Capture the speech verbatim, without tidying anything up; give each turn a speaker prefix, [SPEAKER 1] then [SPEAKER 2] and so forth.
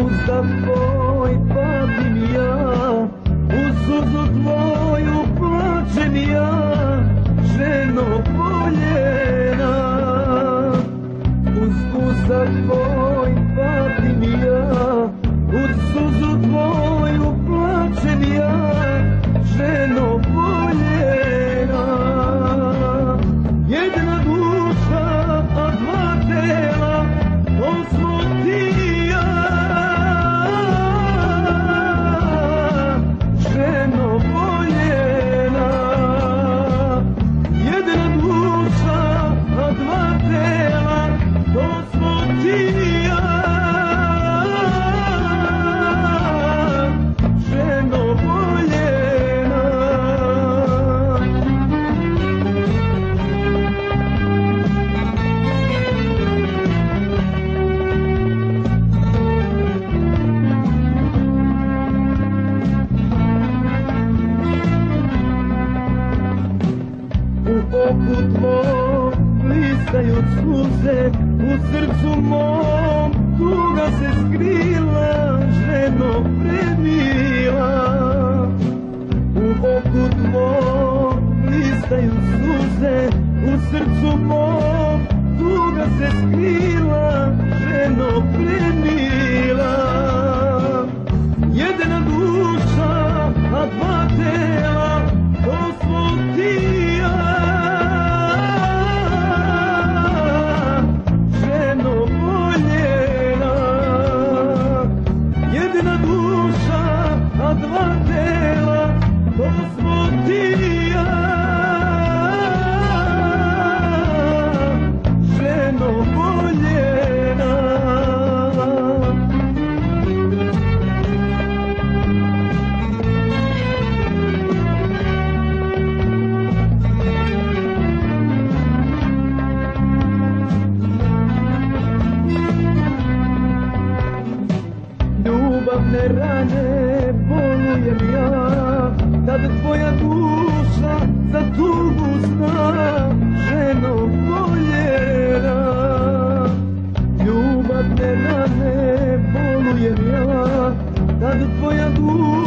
[SPEAKER 1] usta tvoj patim ja, u suzu tvoju plačem ja, ženo voljena. Uz usta tvoj patim ja, u suzu tvoju plačem ja, ženo voljena. Jedna duša, a dva tela, to smo ti i ja, ženo voljena. Jedna duša, a dva tela, to smo ti i ja, ženo voljena. U oku tvom blistaju suze, u srcu mom tuga se skrila, ženo premila. U oku tvom blistaju suze, u srcu mom tuga se skrila, ženo premila. Jedna duša, a dva tela, to smo ti i ja, ženo voljena. Jedna duša, a dva tela, to smo ti i ja, ženo voljena. Ljubavne rane bolujem ja, kad tvoja duša za tugu zna, ženo voljena. Ljubavne rane bolujem ja, kad tvoja duša